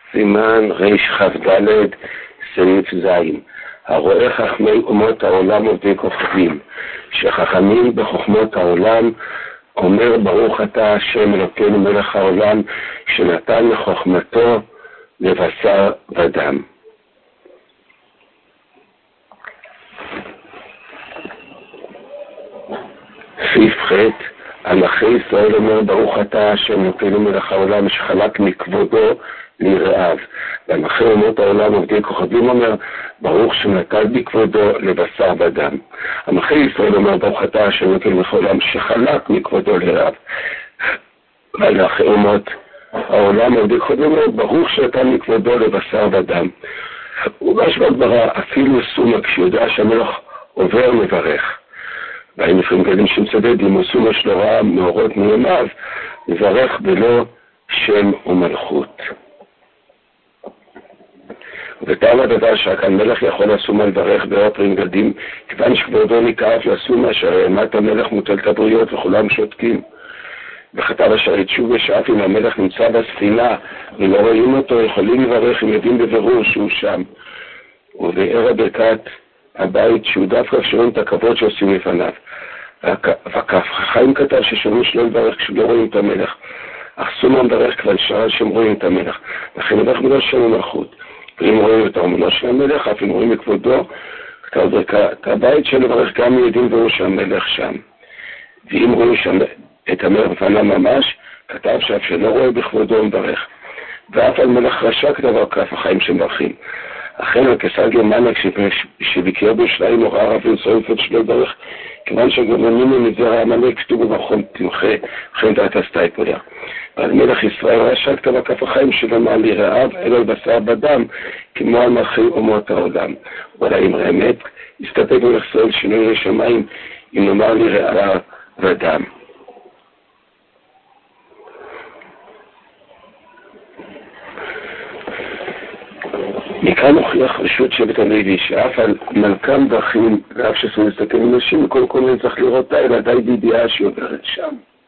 סימן רכ"ד סעיף ז'. הרואה חכמי אומות העולם עובדי כוכבים, שחכמים בחוכמות העולם, אומר ברוך אתה השם אלוקינו מלך העולם, שנתן לחוכמתו לבשר ודם. סעיף ח'. המלכי ישראל אומר ברוך אתה השם אלוקינו מלך העולם, שחלק מכבודו ליראיו. והמלכי אומות העולם עובדי כוכבים אומר ברוך שנטל בכבודו לבשר ודם. המלכי ישראל אומר ברוך אתה השם אלוקינו מלך העולם, שחלק מכבודו ליראיו. והמלכי אומות העולם עובדי כוכבים אומר ברוך שנטל מכבודו לבשר ודם. ובמשמע ברא אפילו סומה כשיודע שהמלך עובר מברך. והאם לפעמים גדים שמצדד אם סומה שלו רע מאורות מימיו, מברך בלא שם ומלכות. וטעם הדבר שכאן מלך יכול לסומה לברך באופרים גדים, כיוון שכבודו ניכר לסומה שהאמת המלך מוטלת הבריות וכולם שותקים. וכתב השערי תשובה שאף אם המלך נמצא בספינה ולא רואים אותו, יכולים לברך אם יודעים בבירור שהוא שם. ובערב ברכת הבית שהוא דווקא שומעים את הכבוד שעושים לפניו. חיים כתב ששומעים שלא לברך כשלא רואים את המלך, אך סומה מברך כבר שעה שהם רואים את המלך, לכן לברך בלא שם ומלכות. ואם רואים את האמונו של המלך, אף אם רואים מכבודו, כתב ברכת הבית שלברך גם יודעים בבירור שהמלך שם. ואם רואים שם את המלך בפניו ממש, כתב שאף שלא רואה בכבודו מברך. ואף על מלך רשע כתב על כף החיים שמברכים. אכן הקיסר גרמניה כשביקר בירושלים הוראה רב יצחק שלא לברך, כיוון שהגרמנים מזרע עמלק כתובו בחום תמחה וכן דעת הסטייפולר. ועל מלך ישראל רשע כתב על כף החיים שלא ליראיו אלא על בשר ודם, כמו על מלכי אומות העולם. ואולי אם האמת הסתפק מלך ישראל שינוי לשמיים אם נאמר ליראיו ודם. מכאן הוכיח רשות שבט הלוי שאף על מלכם דרכים ואף שאסור להסתכל עם נשים וכל מיני צריך לראות אלא די בידיעה שהיא עוברת שם.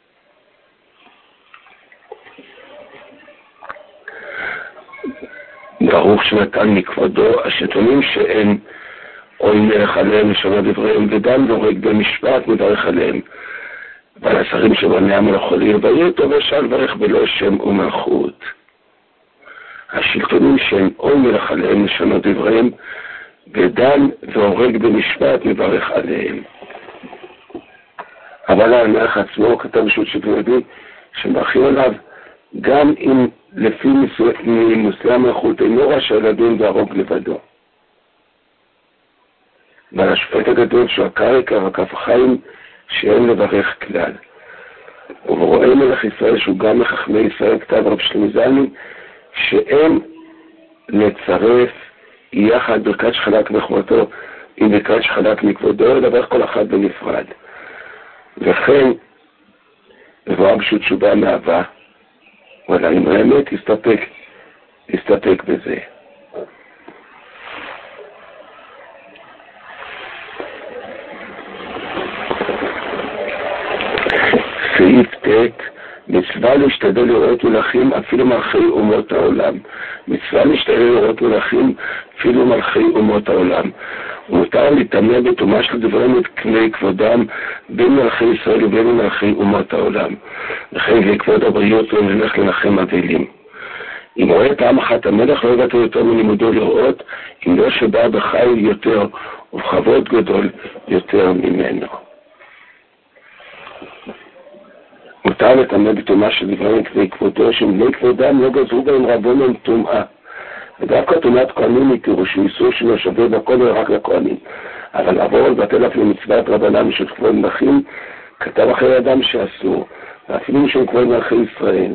ברוך שנתן מכבודו השלטונים שאין אוי מלך עליהם לשמוע דבריהם ודם דורג במשפט מברך עליהם. ועל השרים שבניהם לא יכולים לבאר אותו ושאל לברך בלא שם ומלכות. השלטונים שהם אוי מלך עליהם לשנות דבריהם ודן והורג במשפט מברך עליהם. אבל המלך עצמו כתב רשות שבט שמברכים עליו גם אם לפי מושאי המלכות אינו רשאי לדון והרוג לבדו. ועל השופט הגדול שהוא הקרקע וכף החיים שאין לברך כלל. וברואה מלך ישראל שהוא גם מחכמי ישראל כתב רב שלמה זלמן שאין לצרף יחד ברכת שחלק מחמתו עם ברכת שחלק מכבודו, לברך כל אחד בנפרד. וכן, מבואה פשוט תשובה מאהבה, אבל אם האמת יסתפק בזה. סעיף ט'. מצווה להשתדל לראות מלכים אפילו מלכי אומות העולם. מצווה להשתדל לראות מלכים אפילו מלכי אומות העולם. ומותר להתאמן בתומה של דברים את כלי כבודם בין מלכי ישראל ובין מלכי אומות העולם. לכן כלי כבוד הבריות לא נלך לנחם אבלים. אם רואה פעם אחת המלך לא יבטא יותר מלימודו לראות, אם לא שבא בחיל יותר ובכבוד גדול יותר ממנו. מותר לטמא בתומה של דברים כדי כבודו, שבני כבודם לא גזרו בהם רבונם טומאה. ודווקא טומאת כהנים היא פירוש איסור שלא שווה בכל רק לכהנים. אבל לעבור לבטל אפילו מצוות רבנם של כבוד מלכים, כתב אחרי אדם שאסור, ואפילו משום כבוד מלכי ישראל.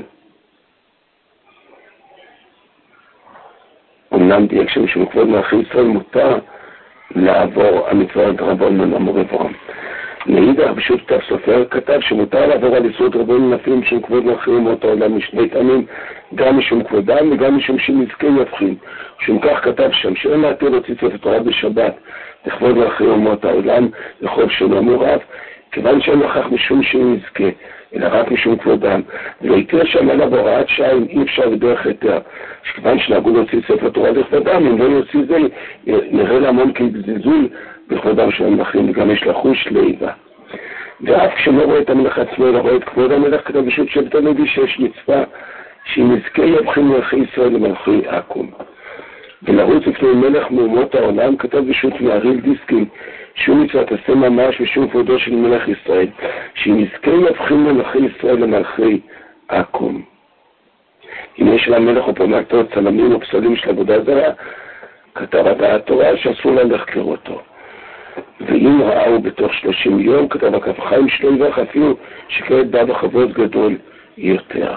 אמנם דייק שמשום כבוד מלכי ישראל מותר לעבור המצוות רבון אמור עברם. מאידך פשוט כתב סופר כתב שמותר לעבור על איסורים רבים נפלים משום כבוד מלכי אומות העולם משני טעמים, גם משום כבודם וגם משום שנזכה יבחין. משום כך כתב שם שאין להתיר להוציא ספר תורה בשבת לכבוד מלכי אומות העולם לחוב שלא מורב, כיוון שאין לכך משום שנזכה אלא רק משום כבודם. ולא יקרה שם אלא בהוראת שעה אם אי אפשר בדרך היתר. שכיוון שנהגו להוציא ספר תורה לכבודם, אם לא יוציא זה, נראה להמון כזלזול בכבודם של המלכים, וגם יש לחוש לאיבה. ואף כשלא רואה את המלך עצמו, אלא רואה את כבוד המלך, כתב בשו"ת שבט הלוי שיש מצווה, שאם יזכה יבחין מלכי ישראל למלכי עכו"ם. ולרוץ לפני מלך מאומות העולם, כתב בשו"ת מהרי"ל דיסקין, שום מצוות עשה ממש ושום כבודו של מלך ישראל, שאם יזכה יבחין מלכי ישראל למלכי עכו"ם. אם יש למלך או פלמטות, צלמים או פסלים של עבודה זרה, כתב התורה שאסור להם לחקר אותו. ואם ראו בתוך 30 יום, כתב הכף חיים שלו יברך אפילו שכעת בא בכבוד גדול יותר.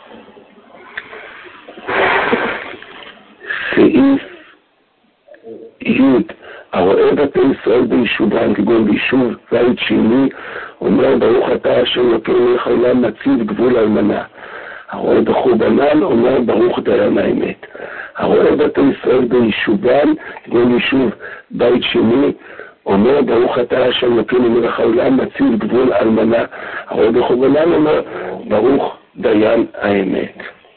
סעיף י' הרואה בתי ישראל ביישובם, כגון ביישוב בית שני, אומר ברוך אתה אשר אלוקי מלך העולם מציב גבול אלמנה. הרואה בחורבנם, אומר ברוך דיין האמת. הרואה בתי ישראל ביישובם, כגון ביישוב בית שני, אומר ברוך אתה אשר אלוקי מלך העולם מציב גבול אלמנה. הרואה בחורבנם, אומר ברוך דיין האמת.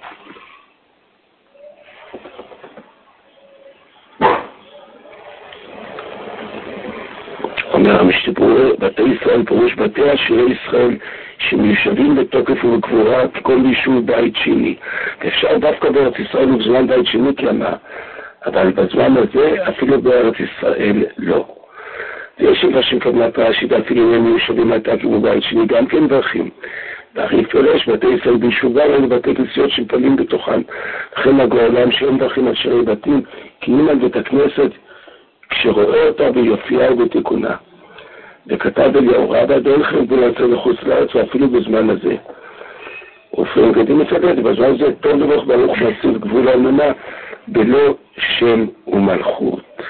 אומר המשתברור, בתי ישראל פירוש בתי עשירי ישראל שמיושבים בתוקף ובגבורה ככל ביישוב בית שני. ואפשר דווקא בארץ ישראל ובזמן בית שני כלמה, אבל בזמן הזה אפילו בארץ ישראל לא. ויש אנשים כמנת רש"י, אפילו הם מיושבים הייתה כמו בית שני, גם כן דרכים. והרי פרש בתי ישראל ביישובם אלו בתי כנסיות שמפלים בתוכם. לכן הגאולם שאין דרכים עשירי בתים, כי אם על בית הכנסת כשרואה אותה ביופייה ובתיקונה. וכתב אליהו רבה, דרך גבול יצא לחוץ לארץ, ואפילו בזמן הזה. ופרם גדים מצדד, בזמן הזה טוב לברך ברוך מציב גבול האלמנה, בלא שם ומלכות.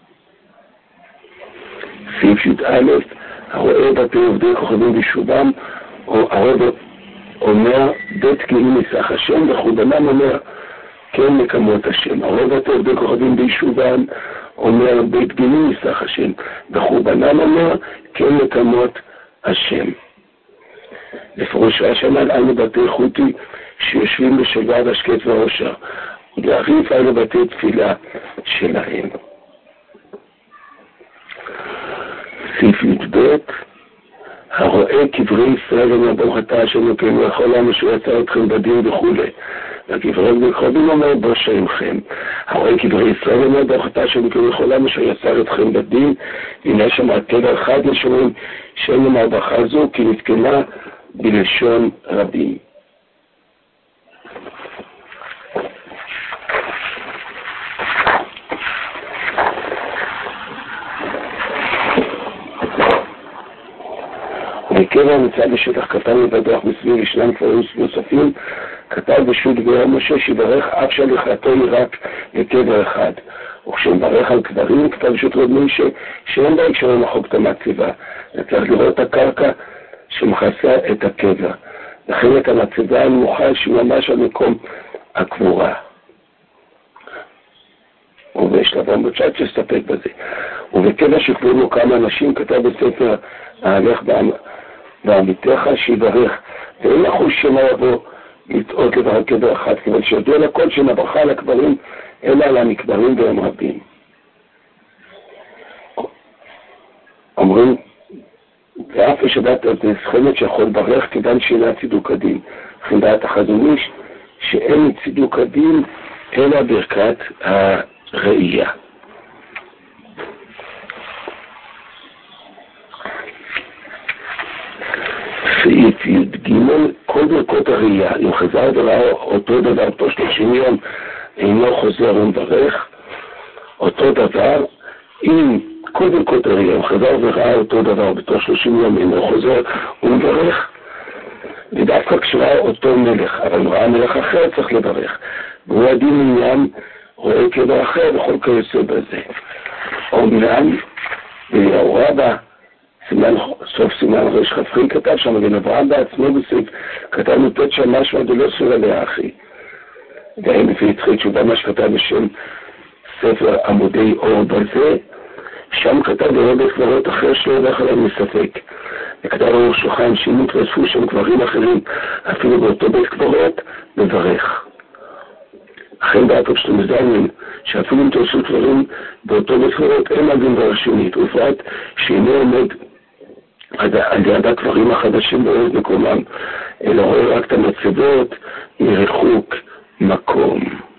סעיף י"א, הרואה בתי עובדי כוכבים ביישובם, אומר בית גאים מסך השם, וחורבנם אומר כן מקמות השם. הרואה בתי עובדי כוכבים ביישובם, אומר בית גאים מסך השם, וחורבנם אומר כן מקמות השם. לפרוש רש"י אנו בתי חוטי שיושבים בשלווה והשקט והעושר, ולהחליף אנו בתי תפילה שלהם. סעיף י"ב, הרואה קברי ישראל אומר ברוך אתה אשר אלוקינו לכל העם אשר יצר אתכם בדין וכו'. והקברי בכוכבים אומר בושה עמכם. הרואה קברי ישראל אומר ברוך אתה אשר אלוקינו לכל העם אשר יצר אתכם בדין. והנה שם הטבע אחד לשומעים שאין לומר ברכה זו כי נתקנה בלשון רבים. וקבע נמצא בשטח קטן ובדוח מסביב ישנם כפרים נוספים, כתב בשו"ת ביום משה שיברך אף שהליכתו היא רק לקבר אחד. וכשמברך על קברים, כתב בשו"ת רב משה שאין בהקשר למחוק את המצבה, צריך לראות את הקרקע שמכסה את הקבר. לכן את המצבה הנמוכה שממש על מקום הקבורה. ובשלב המוצ'ת שסתפק בזה. ובקבע שקבורים לו כמה אנשים, כתב בספר ההלך בעמיתך שיברך, ואין לחוש שמה יבוא לטעות לברך קבר אחד, כיוון שיודע לכל שנברכה על הקברים, אלא על המקברים והם רבים. אומרים, ואף יש לדעת את הסכמת שיכול ברך כיוון שאינה צידוק הדין. לכן דעת החזון איש שאין צידוק הדין אלא ברכת הראייה. סעיף י"ג, כל ברכות הראייה, אם חזר וראה אותו דבר תוך 30 יום אינו חוזר ומברך, אותו דבר, אם כל ברכות הראייה, אם חזר וראה אותו דבר בתוך 30 יום אינו חוזר ומברך, ודווקא כשראה אותו מלך, אבל ראה מלך אחר צריך לברך, והוא הדין עניין רואה קבר אחר וכל כיוצא בזה. אומנם, אליהו רבה, סוף סימן ראש חפרים כתב שם, אבל אברהם בעצמו בסעיף כתב נותת שם משהו עד לא סור עליה אחי. והם לפי יצחק תשובה מה שכתב בשם ספר עמודי אור בזה, שם כתב ברבי קברות אחר שלא הולך עליהם מספק. הקדוש ברוך הוא שוכן, שאם יתווספו שם קברים אחרים, אפילו באותו בית קברות, מברך. אכן דעת רב שלמה זלמן, שאפילו אם תעשו דברים באותו בית קברות, אין הדין דבר שנית, ובפרט שאינו עומד על יד הקברים החדשים בארץ מקומם, אלא רואה רק את המצבות מרחוק מקום.